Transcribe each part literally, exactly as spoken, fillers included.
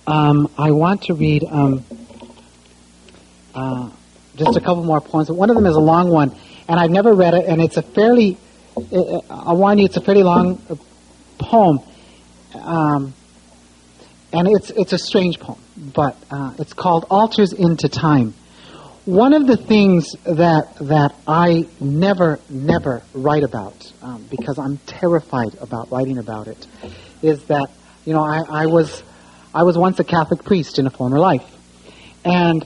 Um, I want to read um, uh, just a couple more poems. One of them is a long one, and I've never read it, and it's a fairly, uh, I warn you, it's a fairly long poem. Um, and it's it's a strange poem, but uh, it's called Altars into Time. One of the things that that I never, never write about, um, because I'm terrified about writing about it, is that, you know, I, I was I was once a Catholic priest in a former life. And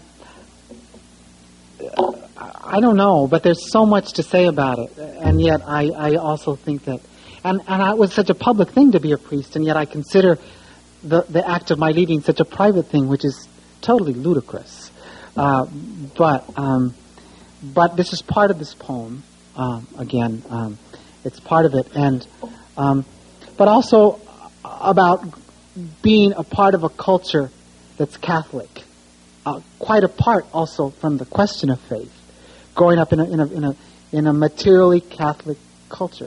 I don't know, but there's so much to say about it. And yet I, I also think that, and, and it was such a public thing to be a priest, and yet I consider the, the act of my leaving such a private thing, which is totally ludicrous. Uh, but um, but this is part of this poem. Um, again, um, it's part of it, and um, but also about being a part of a culture that's Catholic, uh, quite apart also from the question of faith. Growing up in a in a in a, in a materially Catholic culture,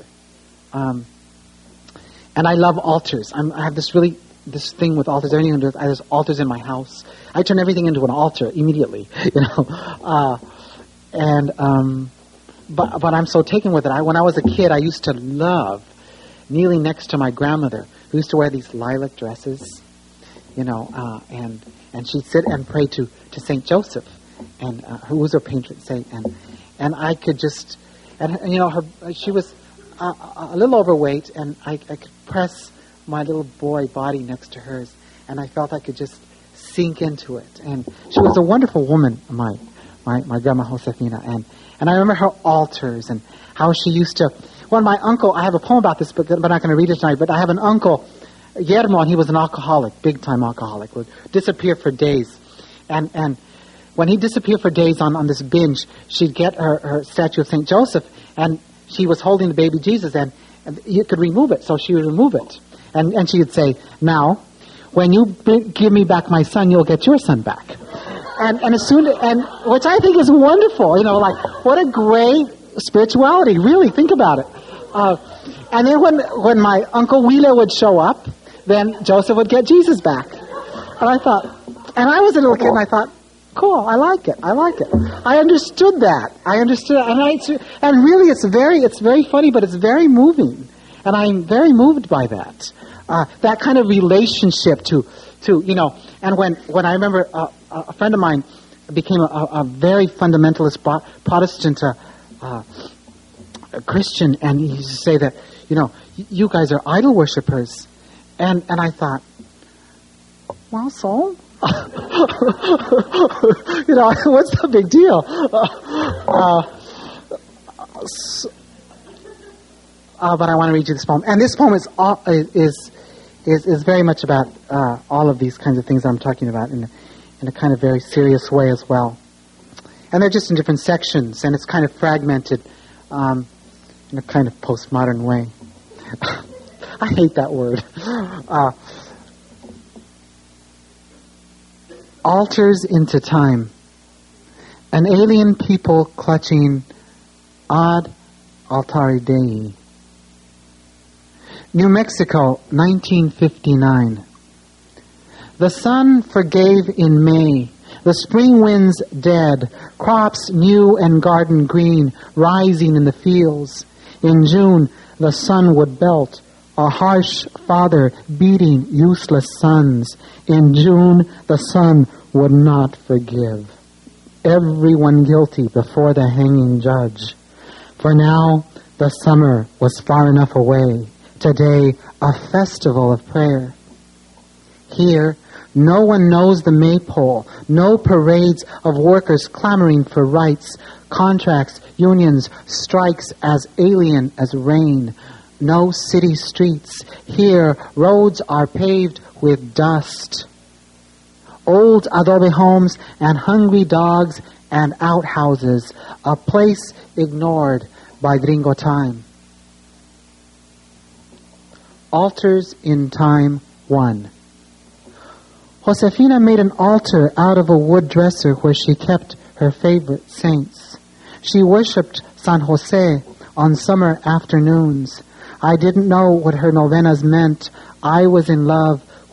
um, and I love altars. I'm, I have this really. This thing with altars, everything to do, there's altars in my house. I turn everything into an altar immediately, you know. Uh, and um, but but I'm so taken with it. I, when I was a kid, I used to love kneeling next to my grandmother, who used to wear these lilac dresses, you know, uh, and and she'd sit and pray to, to Saint Joseph, and uh, who was her patron saint, and and I could just, and, and you know, her she was uh, a little overweight, and I, I could press my little boy body next to hers, and I felt I could just sink into it. And she was a wonderful woman, my my, my grandma Josefina, and, and I remember her altars and how she used to, well, my uncle, I have a poem about this, but I'm not going to read it tonight, but I have an uncle, Guillermo, and he was an alcoholic, big-time alcoholic, would disappear for days. And and when he disappeared for days on, on this binge, she'd get her, her statue of Saint Joseph, and she was holding the baby Jesus, and, and you could remove it, so she would remove it. And, and she would say, now, when you bring, give me back my son, you'll get your son back. And and as soon and which I think is wonderful, you know, like what a great spirituality. Really, think about it. Uh, and then when when my Uncle Wheeler would show up, then Joseph would get Jesus back. And I thought, and I was a little kid, and I thought, cool, I like it, I like it. I understood that. I understood, and I and really, it's very it's very funny, but it's very moving, and I'm very moved by that. Uh, that kind of relationship to, to you know, and when, when I remember uh, a friend of mine became a, a very fundamentalist Protestant uh, uh, Christian, and he used to say that, you know, you guys are idol worshippers, and and I thought, well, so, you know, what's the big deal? Uh, so, uh, but I want to read you this poem, and this poem is all, is. Is, is very much about uh, all of these kinds of things I'm talking about in a, in a kind of very serious way as well. And they're just in different sections, and it's kind of fragmented um, in a kind of postmodern way. I hate that word. Uh, altars into time. An alien people clutching ad altare Dei. New Mexico, nineteen fifty-nine. The sun forgave in May, the spring winds dead, crops new and garden green, rising in the fields. In June, the sun would belt, a harsh father beating useless sons. In June, the sun would not forgive. Everyone guilty before the hanging judge. For now, the summer was far enough away. Today, a festival of prayer. Here, no one knows the maypole, no parades of workers clamoring for rights, contracts, unions, strikes as alien as rain. No city streets. Here, roads are paved with dust. Old adobe homes and hungry dogs and outhouses, a place ignored by gringo time. Altars in Time one. Josefina made an altar out of a wood dresser where she kept her favorite saints. She worshipped San Jose on summer afternoons. I didn't know what her novenas meant. I was in love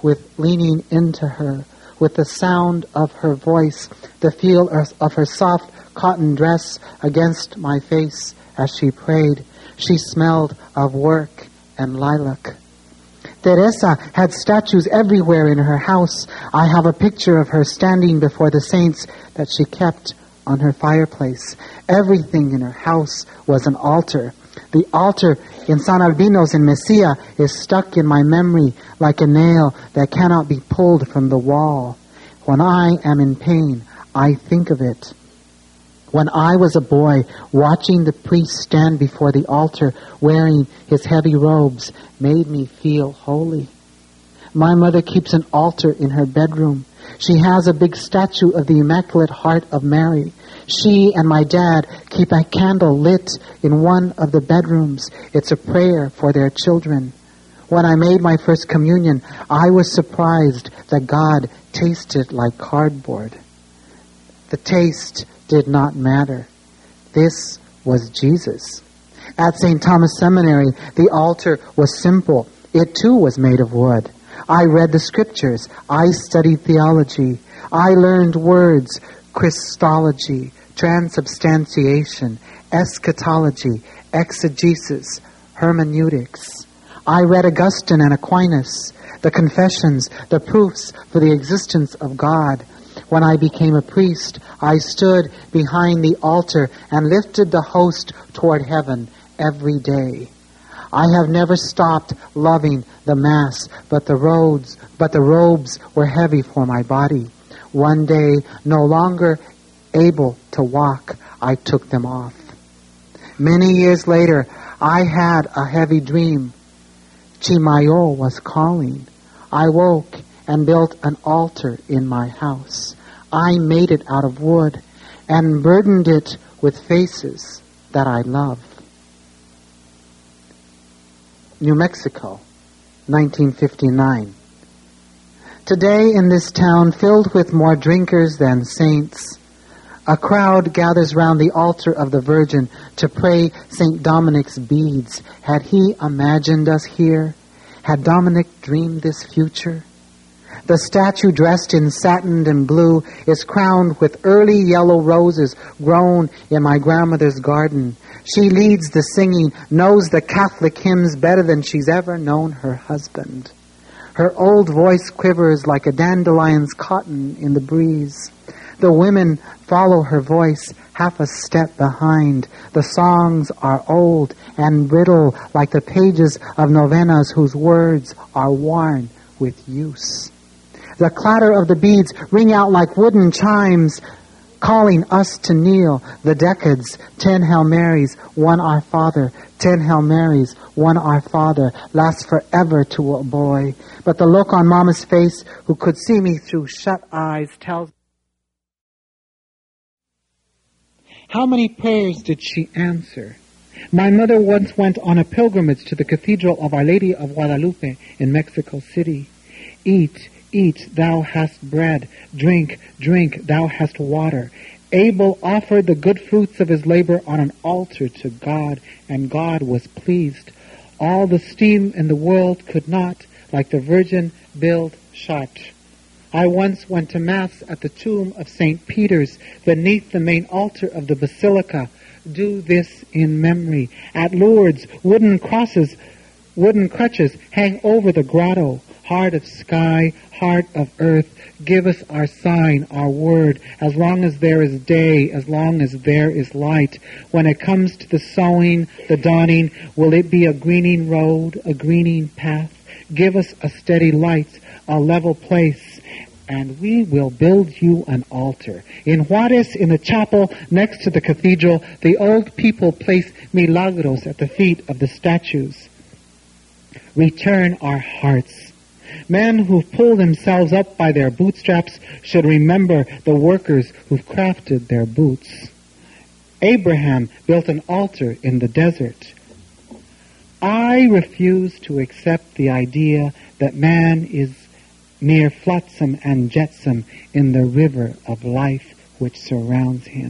with leaning into her, with the sound of her voice, the feel of her soft cotton dress against my face as she prayed. She smelled of work and lilac. Teresa had statues everywhere in her house. I have a picture of her standing before the saints that she kept on her fireplace. Everything in her house was an altar. The altar in San Albino's in Mesilla is stuck in my memory like a nail that cannot be pulled from the wall. When I am in pain, I think of it. When I was a boy, watching the priest stand before the altar wearing his heavy robes made me feel holy. My mother keeps an altar in her bedroom. She has a big statue of the Immaculate Heart of Mary. She and my dad keep a candle lit in one of the bedrooms. It's a prayer for their children. When I made my first communion, I was surprised that God tasted like cardboard. The taste did not matter. This was Jesus. At Saint Thomas Seminary, the altar was simple. It too was made of wood. I read the scriptures. I studied theology. I learned words, Christology, transubstantiation, eschatology, exegesis, hermeneutics. I read Augustine and Aquinas, the confessions, the proofs for the existence of God. When I became a priest, I stood behind the altar and lifted the host toward heaven every day. I have never stopped loving the Mass, but the robes, but the robes were heavy for my body. One day, no longer able to walk, I took them off. Many years later, I had a heavy dream. Chimayo was calling. I woke and built an altar in my house. I made it out of wood and burdened it with faces that I love. New Mexico, nineteen fifty-nine. Today in this town filled with more drinkers than saints, a crowd gathers round the altar of the Virgin to pray Saint Dominic's beads. Had he imagined us here? Had Dominic dreamed this future? The statue, dressed in satin and blue, is crowned with early yellow roses grown in my grandmother's garden. She leads the singing, knows the Catholic hymns better than she's ever known her husband. Her old voice quivers like a dandelion's cotton in the breeze. The women follow her voice half a step behind. The songs are old and brittle like the pages of novenas whose words are worn with use. The clatter of the beads ring out like wooden chimes, calling us to kneel. The decades, ten Hail Marys, one Our Father, ten Hail Marys, one Our Father, lasts forever to a boy. But the look on Mama's face, who could see me through shut eyes, tells me. How many prayers did she answer? My mother once went on a pilgrimage to the Cathedral of Our Lady of Guadalupe in Mexico City. Eat, eat, thou hast bread. Drink, drink, thou hast water. Abel offered the good fruits of his labor on an altar to God, and God was pleased. All the steam in the world could not, like the Virgin, build Chartres. I once went to Mass at the tomb of Saint Peter's beneath the main altar of the Basilica. Do this in memory. At Lourdes, wooden crosses, wooden crutches hang over the grotto. Heart of sky, heart of earth, give us our sign, our word, as long as there is day, as long as there is light. When it comes to the sowing, the dawning, will it be a greening road, a greening path? Give us a steady light, a level place, and we will build you an altar. In Juarez, in the chapel next to the cathedral, the old people place milagros at the feet of the statues. Return our hearts. Men who pull themselves up by their bootstraps should remember the workers who've crafted their boots. Abraham built an altar in the desert. I refuse to accept the idea that man is mere flotsam and jetsam in the river of life which surrounds him.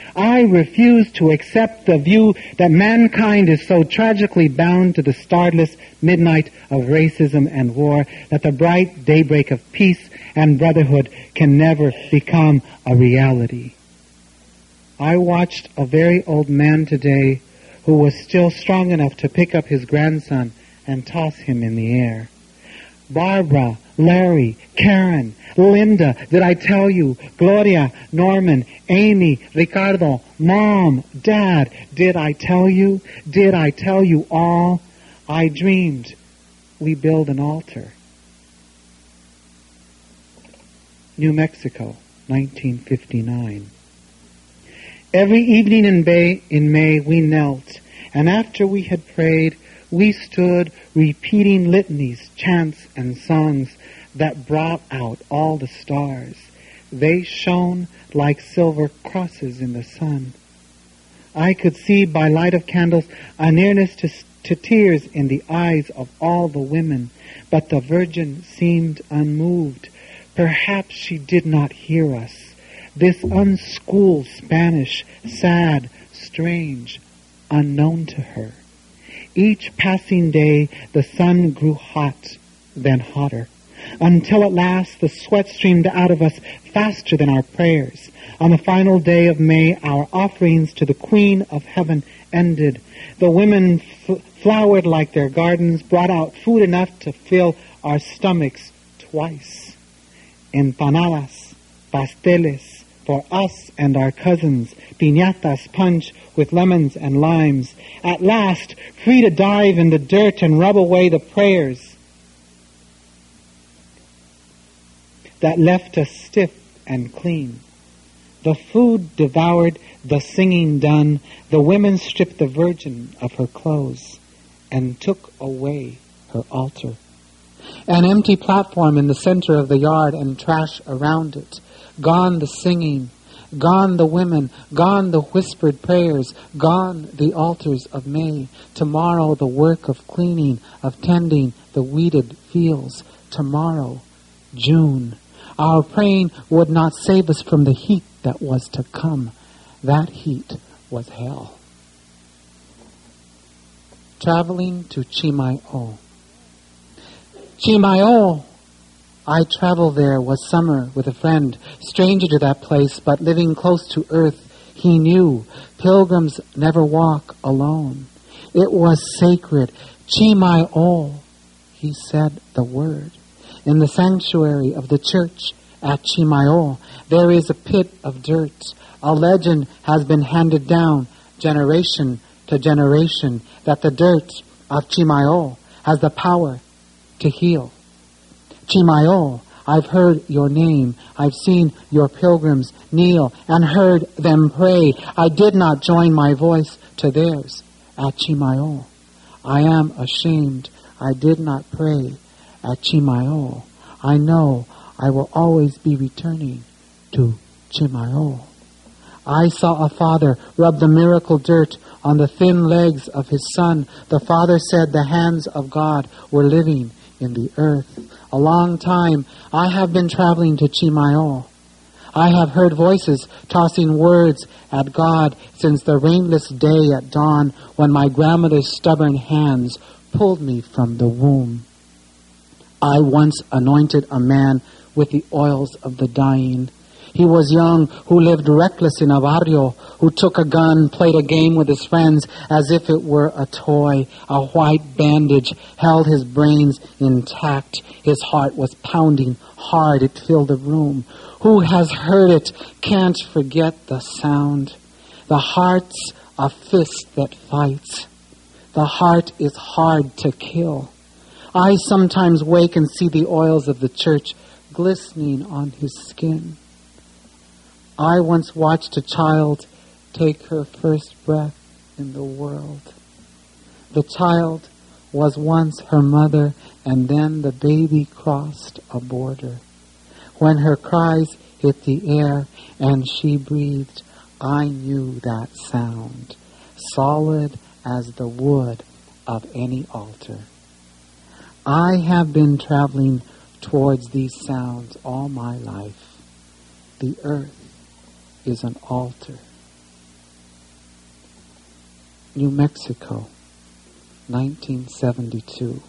I refuse to accept the view that mankind is so tragically bound to the starless midnight of racism and war that the bright daybreak of peace and brotherhood can never become a reality. I watched a very old man today who was still strong enough to pick up his grandson and toss him in the air. Barbara, Larry, Karen, Linda, did I tell you? Gloria, Norman, Amy, Ricardo, Mom, Dad, did I tell you? Did I tell you all? I dreamed we build an altar. New Mexico, nineteen fifty-nine. Every evening in May, in May we knelt, and after we had prayed, we stood repeating litanies, chants, and songs that brought out all the stars. They shone like silver crosses in the sun. I could see by light of candles a nearness to, to tears in the eyes of all the women, but the Virgin seemed unmoved. Perhaps she did not hear us. This unschooled Spanish, sad, strange, unknown to her. Each passing day, the sun grew hot, then hotter, until at last the sweat streamed out of us faster than our prayers. On the final day of May, our offerings to the Queen of Heaven ended. The women f- flowered like their gardens, brought out food enough to fill our stomachs twice. Empanadas, pasteles, for us and our cousins, piñatas, punch with lemons and limes. At last, free to dive in the dirt and rub away the prayers that left us stiff and clean. The food devoured, the singing done, the women stripped the Virgin of her clothes and took away her altar. An empty platform in the center of the yard and trash around it. Gone the singing, gone the women, gone the whispered prayers, gone the altars of May. Tomorrow the work of cleaning, of tending the weeded fields. Tomorrow, June. Our praying would not save us from the heat that was to come. That heat was hell. Traveling to Chimayo. Chimayo. I traveled there was summer with a friend, stranger to that place, but living close to earth. He knew pilgrims never walk alone. It was sacred. Chimayo. He said the word. In the sanctuary of the church at Chimayo, there is a pit of dirt. A legend has been handed down generation to generation that the dirt of Chimayo has the power to heal. Chimayo, I've heard your name. I've seen your pilgrims kneel and heard them pray. I did not join my voice to theirs at Chimayo. I am ashamed. I did not pray at Chimayo. I know I will always be returning to Chimayo. I saw a father rub the miracle dirt on the thin legs of his son. The father said the hands of God were living in the earth. A long time I have been traveling to Chimayo. I have heard voices tossing words at God since the rainless day at dawn when my grandmother's stubborn hands pulled me from the womb. I once anointed a man with the oils of the dying. He was young, who lived reckless in a barrio, who took a gun, played a game with his friends as if it were a toy. A white bandage held his brains intact. His heart was pounding hard. It filled the room. Who has heard it can't forget the sound. The heart's a fist that fights. The heart is hard to kill. I sometimes wake and see the oils of the church glistening on his skin. I once watched a child take her first breath in the world. The child was once her mother, and then the baby crossed a border. When her cries hit the air and she breathed, I knew that sound, solid as the wood of any altar. I have been traveling towards these sounds all my life. The earth is an altar. New Mexico, nineteen seventy-two.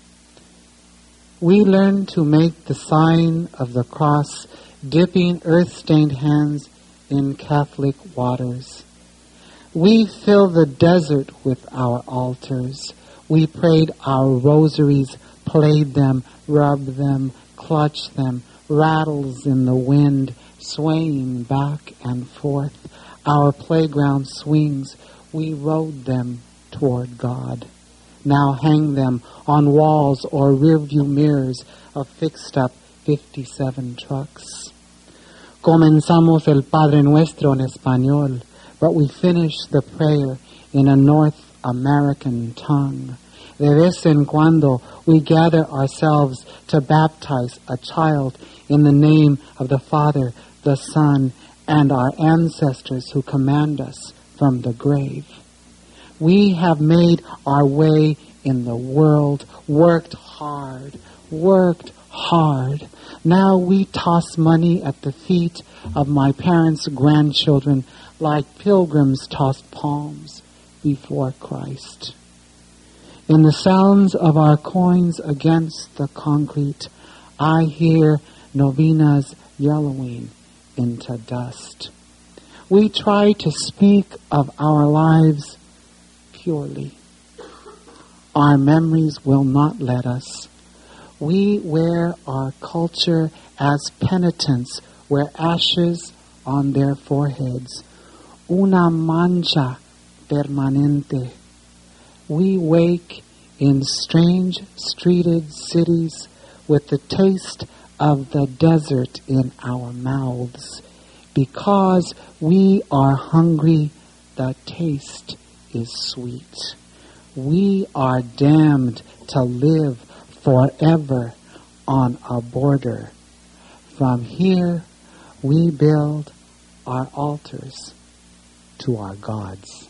We learn to make the sign of the cross, dipping earth-stained hands in Catholic waters. We fill the desert with our altars. We prayed our rosaries, played them, rubbed them, clutched them, rattles in the wind, swaying back and forth. Our playground swings, we rode them toward God. Now hang them on walls or rearview mirrors of fixed-up fifty-seven trucks. Comenzamos el Padre Nuestro en español, but we finish the prayer in a North American tongue. De vez en cuando we gather ourselves to baptize a child in the name of the Father, the Son, and our ancestors who command us from the grave. We have made our way in the world, worked hard, worked hard. Now we toss money at the feet of my parents' grandchildren like pilgrims toss palms before Christ. In the sounds of our coins against the concrete, I hear novenas yellowing into dust. We try to speak of our lives purely. Our memories will not let us. We wear our culture as penitents wear ashes on their foreheads. Una mancha permanente. We wake in strange streeted cities with the taste of the desert in our mouths. Because we are hungry, the taste is sweet. We are damned to live forever on a border. From here, we build our altars to our gods.